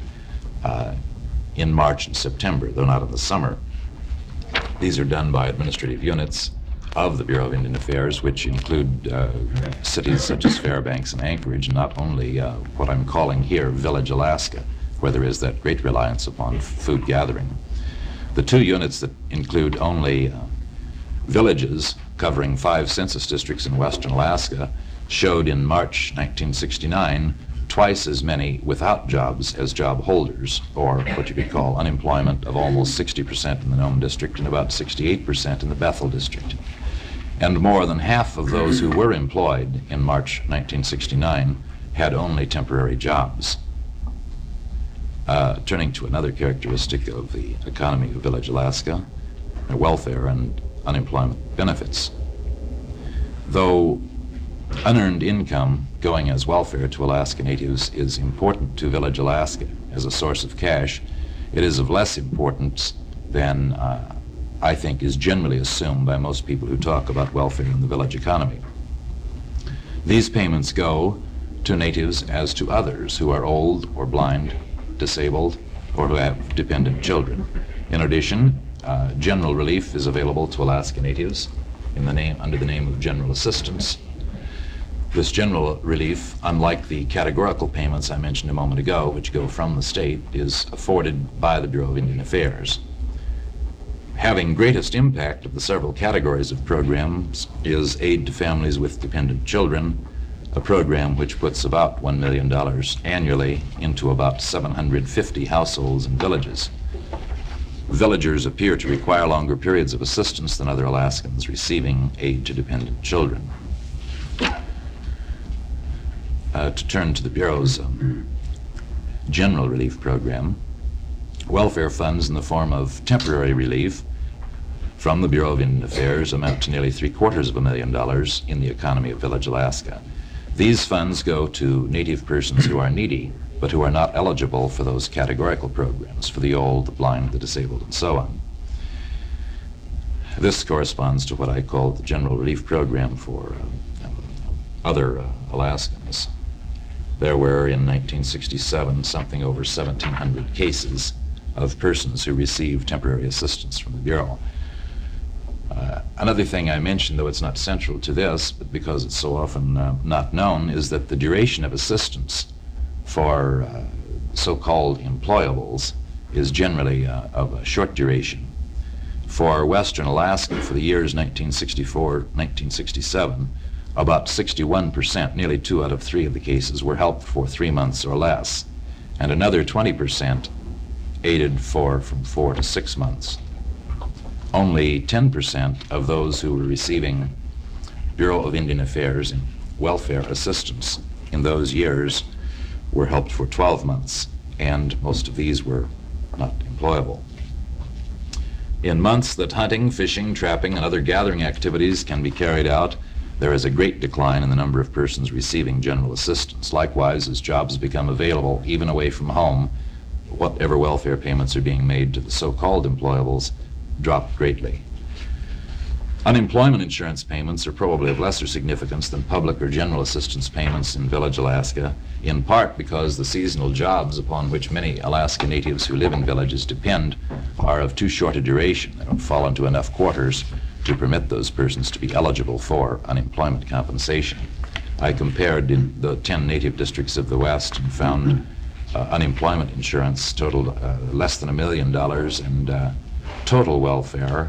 Speaker 5: in March and September, though not in the summer. These are done by administrative units of the Bureau of Indian Affairs, which include cities such as Fairbanks and Anchorage, and not only what I'm calling here Village Alaska, where there is that great reliance upon food gathering. The 2 units that include only villages covering 5 census districts in western Alaska showed in March 1969 twice as many without jobs as job holders, or what you could call unemployment of almost 60% in the Nome district and about 68% in the Bethel district. And more than half of those who were employed in March 1969 had only temporary jobs. Turning to another characteristic of the economy of Village Alaska, welfare and unemployment benefits. Though unearned income going as welfare to Alaska Natives is important to Village Alaska as a source of cash, it is of less importance than I think is generally assumed by most people who talk about welfare in the village economy. These payments go to natives as to others who are old or blind, disabled, or who have dependent children. In addition, general relief is available to Alaska Natives under the name of general assistance. This general relief, unlike the categorical payments I mentioned a moment ago, which go from the state, is afforded by the Bureau of Indian Affairs. Having greatest impact of the several categories of programs is Aid to Families with Dependent Children, a program which puts about $1 million annually into about 750 households and villages. Villagers appear to require longer periods of assistance than other Alaskans receiving aid to dependent children. To turn to the Bureau's general relief program, welfare funds in the form of temporary relief from the Bureau of Indian Affairs amount to nearly $750,000 in the economy of Village, Alaska. These funds go to Native persons who are needy, but who are not eligible for those categorical programs, for the old, the blind, the disabled, and so on. This corresponds to what I call the general relief program for other Alaskans. There were, in 1967, something over 1,700 cases of persons who received temporary assistance from the Bureau. Another thing I mentioned, though it's not central to this, but because it's so often not known, is that the duration of assistance for so-called employables is generally of a short duration. For Western Alaska, for the years 1964-1967, about 61%, nearly 2 out of 3 of the cases, were helped for 3 months or less, and another 20% aided for from 4 to 6 months. Only 10% of those who were receiving Bureau of Indian Affairs and welfare assistance in those years were helped for 12 months, and most of these were not employable. In months that hunting, fishing, trapping, and other gathering activities can be carried out, there is a great decline in the number of persons receiving general assistance. Likewise, as jobs become available, even away from home, whatever welfare payments are being made to the so-called employables drop greatly. Unemployment insurance payments are probably of lesser significance than public or general assistance payments in Village, Alaska, in part because the seasonal jobs upon which many Alaska Natives who live in villages depend are of too short a duration. They don't fall into enough quarters to permit those persons to be eligible for unemployment compensation. I compared in the 10 Native districts of the West and found unemployment insurance totaled less than $1 million, and total welfare,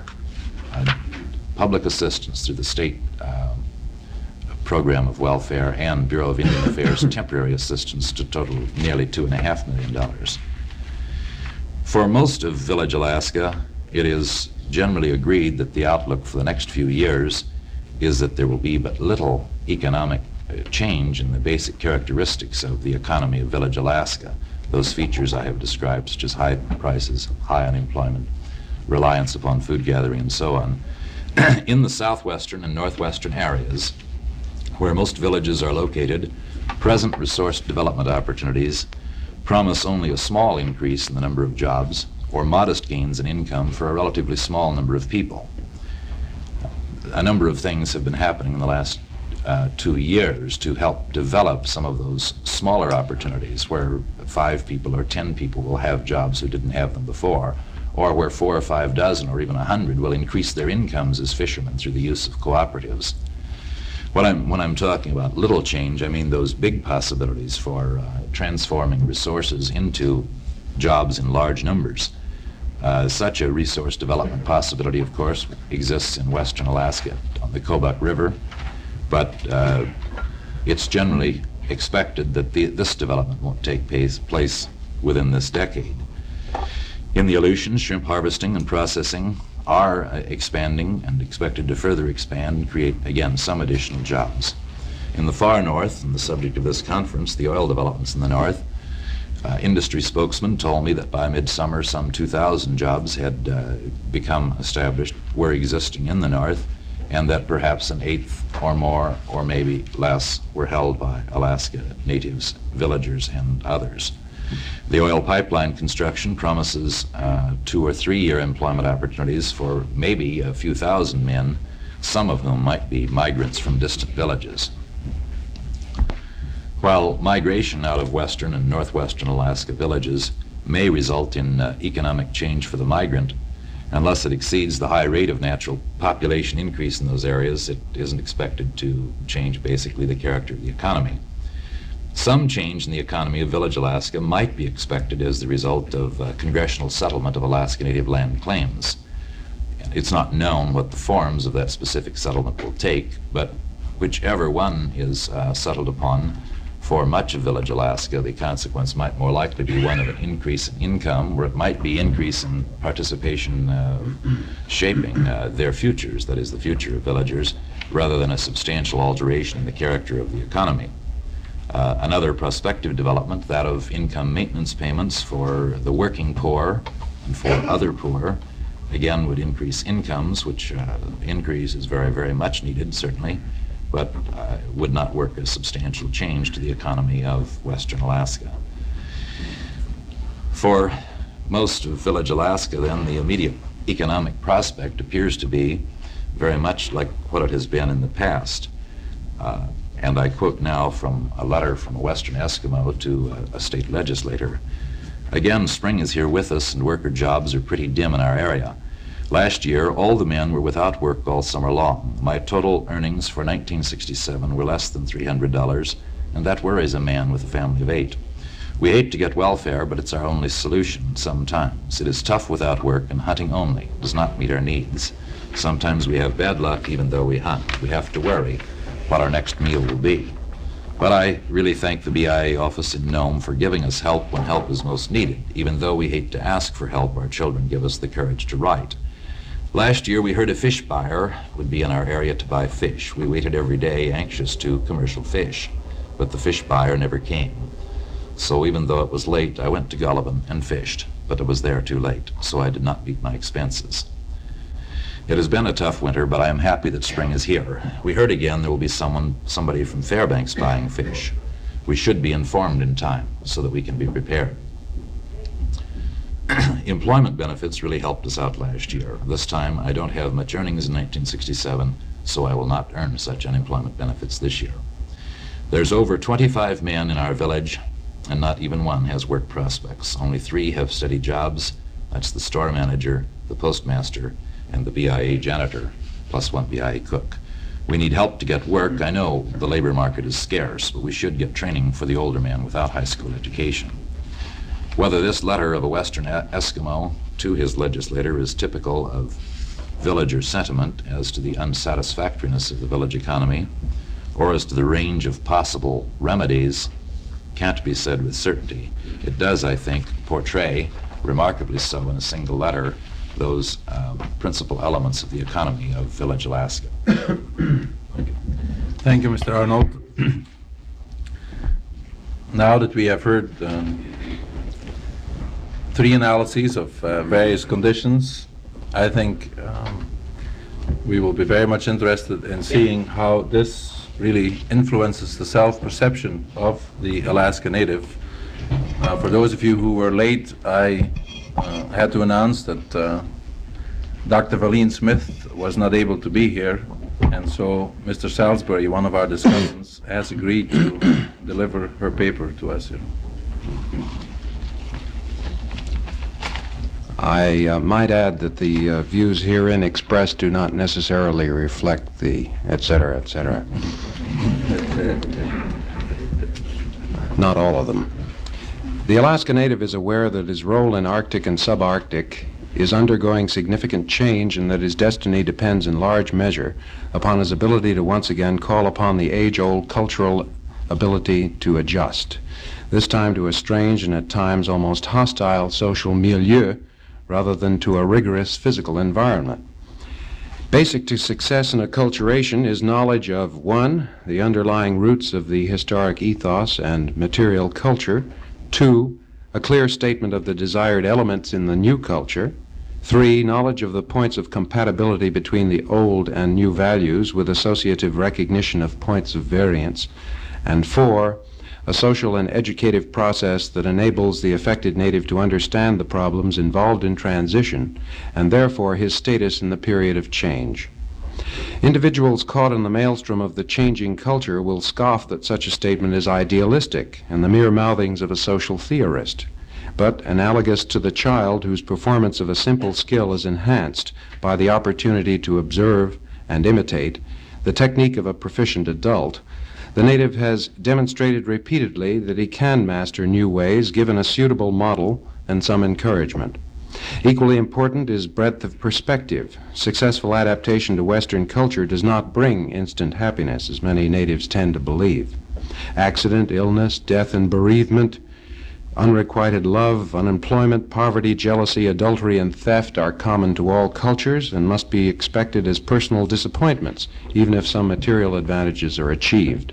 Speaker 5: public assistance through the state program of welfare and Bureau of Indian Affairs temporary assistance to total nearly $2.5 million. For most of Village, Alaska, it is generally agreed that the outlook for the next few years is that there will be but little economic change in the basic characteristics of the economy of Village, Alaska. Those features I have described, such as high prices, high unemployment, reliance upon food gathering, and so on. In the southwestern and northwestern areas, where most villages are located, present resource development opportunities promise only a small increase in the number of jobs or modest gains in income for a relatively small number of people. A number of things have been happening in the last 2 years to help develop some of those smaller opportunities where 5 people or 10 people will have jobs who didn't have them before, or where 4 or 5 dozen or even 100 will increase their incomes as fishermen through the use of cooperatives. When I'm talking about little change, I mean those big possibilities for transforming resources into jobs in large numbers. Such a resource development possibility, of course, exists in western Alaska on the Kobuk River, but it's generally expected that this development won't take place within this decade. In the Aleutians, shrimp harvesting and processing are expanding and expected to further expand and create, again, some additional jobs. In the far north, and the subject of this conference, the oil developments in the north, industry spokesmen told me that by midsummer some 2,000 jobs had become established, were existing in the north, and that perhaps an eighth or more, or maybe less, were held by Alaska Natives, villagers, and others. The oil pipeline construction promises 2 or 3 year employment opportunities for maybe a few thousand men, some of whom might be migrants from distant villages. While migration out of western and northwestern Alaska villages may result in economic change for the migrant, unless it exceeds the high rate of natural population increase in those areas, it isn't expected to change basically the character of the economy. Some change in the economy of Village, Alaska might be expected as the result of congressional settlement of Alaska Native land claims. It's not known what the forms of that specific settlement will take, but whichever one is settled upon, for much of Village, Alaska, the consequence might more likely be one of an increase in income, or it might be increase in participation shaping their futures, that is, the future of villagers, rather than a substantial alteration in the character of the economy. Another prospective development, that of income maintenance payments for the working poor and for other poor, again would increase incomes, which increase is very, very much needed, certainly, but would not work a substantial change to the economy of Western Alaska. For most of Village, Alaska, then, the immediate economic prospect appears to be very much like what it has been in the past. And I quote now from a letter from a Western Eskimo to a state legislator. Again, spring is here with us and worker jobs are pretty dim in our area. Last year, all the men were without work all summer long. My total earnings for 1967 were less than $300, and that worries a man with a family of 8. We hate to get welfare, but it's our only solution sometimes. It is tough without work, and hunting only does not meet our needs. Sometimes we have bad luck even though we hunt. We have to worry what our next meal will be. But I really thank the BIA office in Nome for giving us help when help is most needed. Even though we hate to ask for help, our children give us the courage to write. Last year, we heard a fish buyer would be in our area to buy fish. We waited every day, anxious to commercial fish, but the fish buyer never came. So even though it was late, I went to Gullivan and fished, but it was there too late, so I did not meet my expenses. It has been a tough winter, but I am happy that spring is here. We heard again there will be somebody from Fairbanks buying fish. We should be informed in time so that we can be prepared. Employment benefits really helped us out last year. This time, I don't have much earnings in 1967, so I will not earn such unemployment benefits this year. There's over 25 men in our village, and not even one has work prospects. Only 3 have steady jobs. That's the store manager, the postmaster, and the BIA janitor, plus 1 BIA cook. We need help to get work. I know the labor market is scarce, but we should get training for the older men without high school education. Whether this letter of a Western Eskimo to his legislator is typical of villager sentiment as to the unsatisfactoriness of the village economy, or as to the range of possible remedies, can't be said with certainty. It does, I think, portray, remarkably so in a single letter, those principal elements of the economy of Village, Alaska.
Speaker 1: Thank you, Mr. Arnold. Now that we have heard 3 analyses of various conditions, I think we will be very much interested in seeing how this really influences the self-perception of the Alaska Native. For those of you who were late, I had to announce that Dr. Valine Smith was not able to be here, and so Mr. Salisbury, one of our discussants, has agreed to deliver her paper to us here.
Speaker 6: I might add that the views herein expressed do not necessarily reflect the et cetera, et cetera. Not all of them. The Alaska Native is aware that his role in Arctic and subarctic is undergoing significant change and that his destiny depends in large measure upon his ability to once again call upon the age-old cultural ability to adjust, this time to a strange and at times almost hostile social milieu rather than to a rigorous physical environment. Basic to success in acculturation is knowledge of 1, the underlying roots of the historic ethos and material culture, 2, a clear statement of the desired elements in the new culture, 3, knowledge of the points of compatibility between the old and new values with associative recognition of points of variance, and 4, a social and educative process that enables the affected Native to understand the problems involved in transition and therefore his status in the period of change. Individuals caught in the maelstrom of the changing culture will scoff that such a statement is idealistic and the mere mouthings of a social theorist. But analogous to the child whose performance of a simple skill is enhanced by the opportunity to observe and imitate the technique of a proficient adult, the native has demonstrated repeatedly that he can master new ways given a suitable model and some encouragement. Equally important is breadth of perspective. Successful adaptation to Western culture does not bring instant happiness, as many natives tend to believe. Accident, illness, death, and bereavement, unrequited love, unemployment, poverty, jealousy, adultery, and theft are common to all cultures and must be expected as personal disappointments, even if some material advantages are achieved.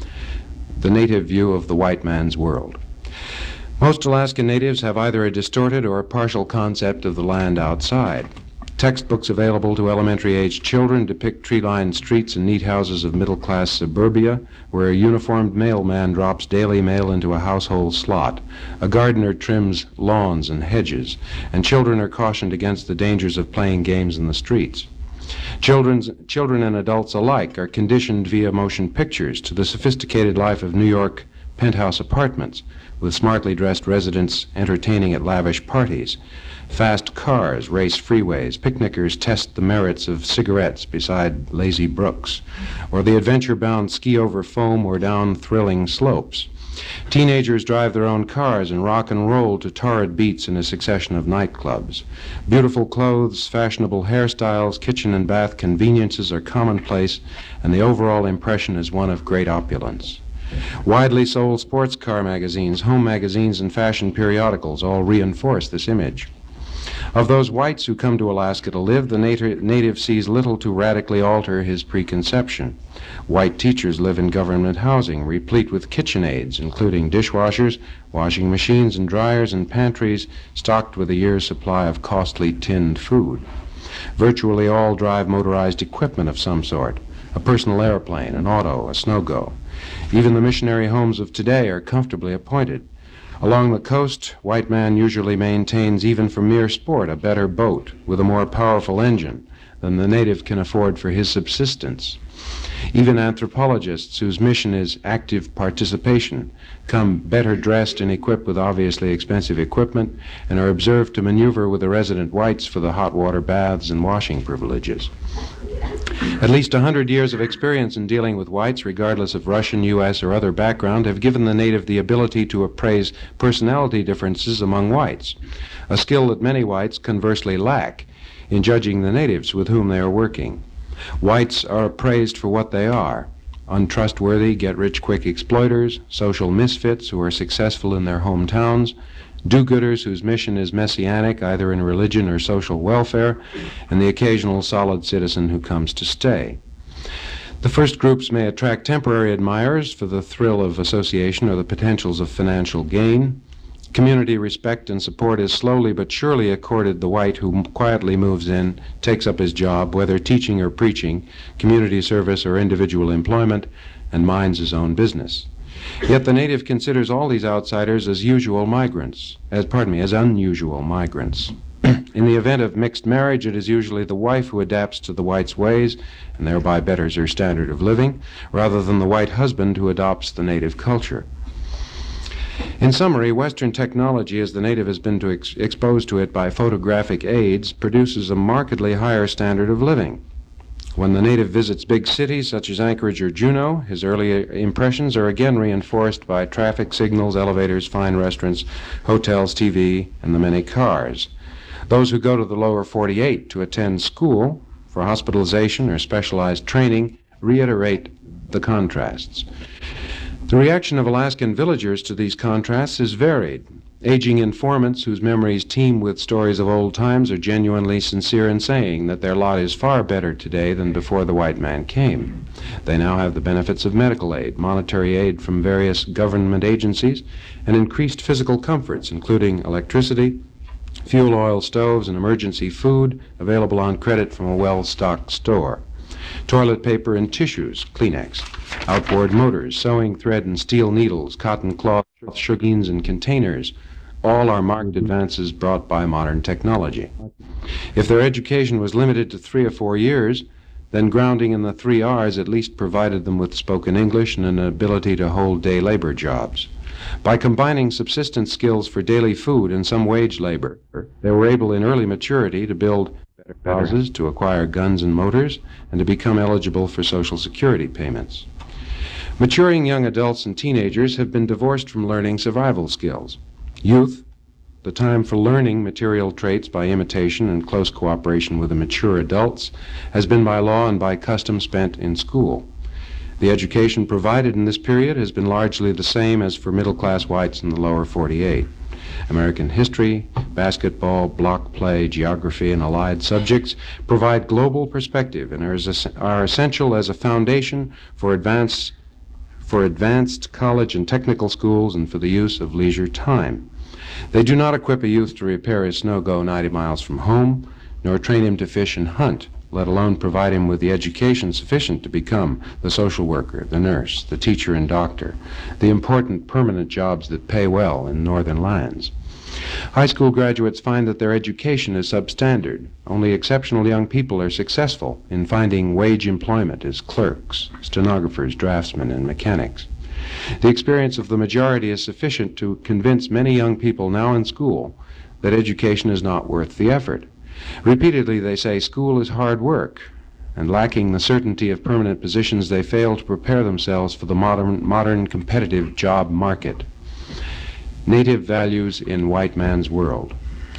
Speaker 6: The native view of the white man's world. Most Alaskan natives have either a distorted or a partial concept of the land outside. Textbooks available to elementary-aged children depict tree-lined streets and neat houses of middle-class suburbia, where a uniformed mailman drops daily mail into a household slot. A gardener trims lawns and hedges, and children are cautioned against the dangers of playing games in the streets. Children and adults alike are conditioned via motion pictures to the sophisticated life of New York penthouse apartments, with smartly dressed residents entertaining at lavish parties. Fast cars race freeways, picnickers test the merits of cigarettes beside lazy brooks, or the adventure-bound ski over foam or down thrilling slopes. Teenagers drive their own cars and rock and roll to torrid beats in a succession of nightclubs. Beautiful clothes, fashionable hairstyles, kitchen and bath conveniences are commonplace, and the overall impression is one of great opulence. Widely sold sports car magazines, home magazines, and fashion periodicals all reinforce this image. Of those whites who come to Alaska to live, the native sees little to radically alter his preconception. White teachers live in government housing, replete with KitchenAids, including dishwashers, washing machines and dryers, and pantries stocked with a year's supply of costly tinned food. Virtually all drive motorized equipment of some sort, a personal airplane, an auto, a snow-go. Even the missionary homes of today are comfortably appointed. Along the coast, white man usually maintains, even for mere sport, a better boat with a more powerful engine than the native can afford for his subsistence. Even anthropologists, whose mission is active participation, come better dressed and equipped with obviously expensive equipment and are observed to maneuver with the resident whites for the hot water baths and washing privileges. At least 100 years of experience in dealing with whites, regardless of Russian, U.S., or other background, have given the native the ability to appraise personality differences among whites, a skill that many whites conversely lack in judging the natives with whom they are working. Whites are appraised for what they are: untrustworthy, get-rich-quick exploiters, social misfits who are successful in their hometowns, do-gooders whose mission is messianic, either in religion or social welfare, and the occasional solid citizen who comes to stay. The first groups may attract temporary admirers for the thrill of association or the potentials of financial gain. Community respect and support is slowly but surely accorded the white who quietly moves in, takes up his job, whether teaching or preaching, community service or individual employment, and minds his own business. Yet the native considers all these outsiders as unusual migrants. In the event of mixed marriage, it is usually the wife who adapts to the white's ways and thereby betters her standard of living, rather than the white husband who adopts the native culture. In summary, Western technology, as the native has been exposed to it by photographic aids, produces a markedly higher standard of living. When the native visits big cities such as Anchorage or Juneau, his early impressions are again reinforced by traffic signals, elevators, fine restaurants, hotels, TV, and the many cars. Those who go to the lower 48 to attend school for hospitalization or specialized training reiterate the contrasts. The reaction of Alaskan villagers to these contrasts is varied. Aging informants whose memories teem with stories of old times are genuinely sincere in saying that their lot is far better today than before the white man came. They now have the benefits of medical aid, monetary aid from various government agencies, and increased physical comforts, including electricity, fuel oil stoves, and emergency food available on credit from a well-stocked store. Toilet paper and tissues, Kleenex, outboard motors, sewing thread and steel needles, cotton cloth, sugarines, and containers, all are marked advances brought by modern technology. If their education was limited to 3 or 4 years, then grounding in the 3 R's at least provided them with spoken English and an ability to hold day labor jobs. By combining subsistence skills for daily food and some wage labor, they were able in early maturity to build better houses, to acquire guns and motors, and to become eligible for Social Security payments. Maturing young adults and teenagers have been divorced from learning survival skills. Youth, the time for learning material traits by imitation and close cooperation with the mature adults, has been by law and by custom spent in school. The education provided in this period has been largely the same as for middle-class whites in the lower 48. American history, basketball, block play, geography, and allied subjects provide global perspective and are essential as a foundation for advanced college and technical schools and for the use of leisure time. They do not equip a youth to repair his snow-go 90 miles from home, nor train him to fish and hunt, let alone provide him with the education sufficient to become the social worker, the nurse, the teacher and doctor, the important permanent jobs that pay well in northern lands. High school graduates find that their education is substandard. Only exceptional young people are successful in finding wage employment as clerks, stenographers, draftsmen, and mechanics. The experience of the majority is sufficient to convince many young people now in school that education is not worth the effort. Repeatedly they say school is hard work, and lacking the certainty of permanent positions, they fail to prepare themselves for the modern competitive job market. Native values in white man's world.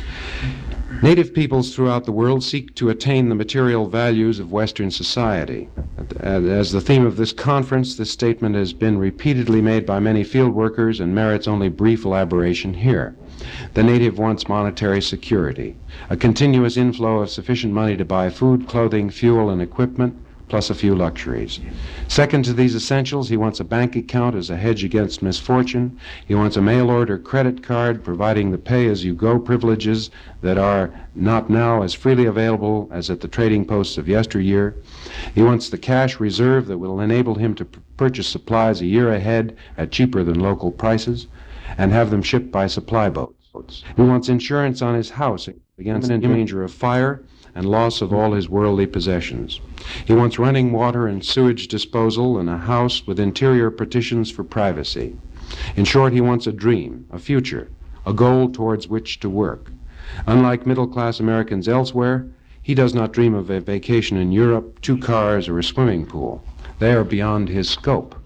Speaker 6: Native peoples throughout the world seek to attain the material values of Western society. As the theme of this conference, this statement has been repeatedly made by many field workers and merits only brief elaboration here. The native wants monetary security, a continuous inflow of sufficient money to buy food, clothing, fuel, and equipment, plus a few luxuries. Second to these essentials, he wants a bank account as a hedge against misfortune. He wants a mail-order credit card providing the pay-as-you-go privileges that are not now as freely available as at the trading posts of yesteryear. He wants the cash reserve that will enable him to purchase supplies a year ahead at cheaper than local prices and have them shipped by supply boats. He wants insurance on his house against the danger of fire and loss of all his worldly possessions. He wants running water and sewage disposal and a house with interior partitions for privacy. In short, he wants a dream, a future, a goal towards which to work. Unlike middle-class Americans elsewhere, he does not dream of a vacation in Europe, 2 cars, or a swimming pool. They are beyond his scope.